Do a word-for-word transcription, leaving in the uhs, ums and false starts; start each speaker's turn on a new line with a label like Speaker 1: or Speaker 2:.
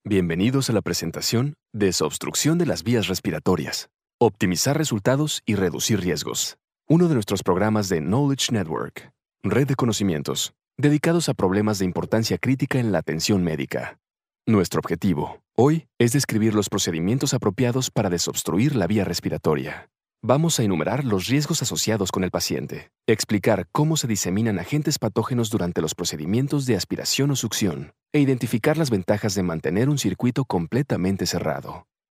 Speaker 1: Bienvenidos a la presentación Desobstrucción de las vías respiratorias, optimizar resultados y reducir riesgos. Uno de nuestros programas de Knowledge Network, red de conocimientos, dedicados a problemas de importancia crítica en la atención médica. Nuestro objetivo, hoy, es describir los procedimientos apropiados para desobstruir la vía respiratoria. Vamos a enumerar los riesgos asociados con el paciente, explicar cómo se diseminan agentes patógenos durante los procedimientos de aspiración o succión, e identificar las ventajas de mantener un circuito completamente cerrado.